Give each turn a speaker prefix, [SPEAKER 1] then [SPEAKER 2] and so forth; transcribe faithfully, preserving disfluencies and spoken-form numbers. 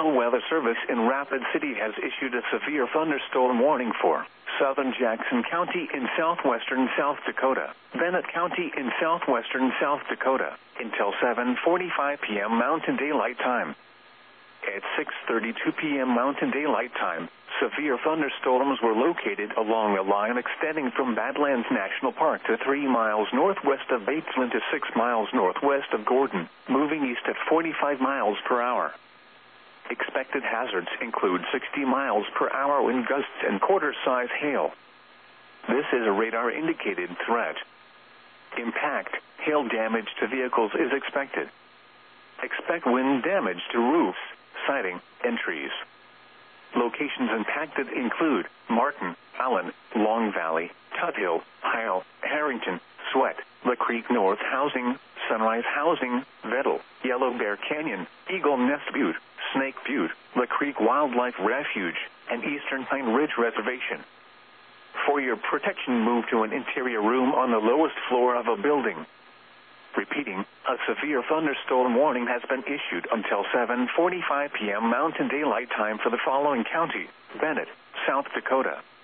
[SPEAKER 1] National Weather Service in Rapid City has issued a severe thunderstorm warning for southern Jackson County in southwestern South Dakota, Bennett County in southwestern South Dakota, until seven forty-five p m Mountain Daylight Time. At six thirty-two p m Mountain Daylight Time, severe thunderstorms were located along a line extending from Badlands National Park to three miles northwest of Batesland to six miles northwest of Gordon, moving east at forty-five miles per hour. Expected hazards include sixty miles per hour wind gusts and quarter-size hail. This is a radar-indicated threat. Impact, hail damage to vehicles is expected. Expect wind damage to roofs, siding, and trees. Locations impacted include Martin, Allen, Long Valley, Tuthill, Heil, Harrington, Sweat, La Creek North Housing, Sunrise Housing, Vettel, Yellow Bear Canyon, Eagle Nest Butte, Snake Butte, La Creek Wildlife Refuge, and Eastern Pine Ridge Reservation. For your protection, move to an interior room on the lowest floor of a building. Repeating, a severe thunderstorm warning has been issued until seven forty-five p m Mountain Daylight Time for the following county: Bennett, South Dakota,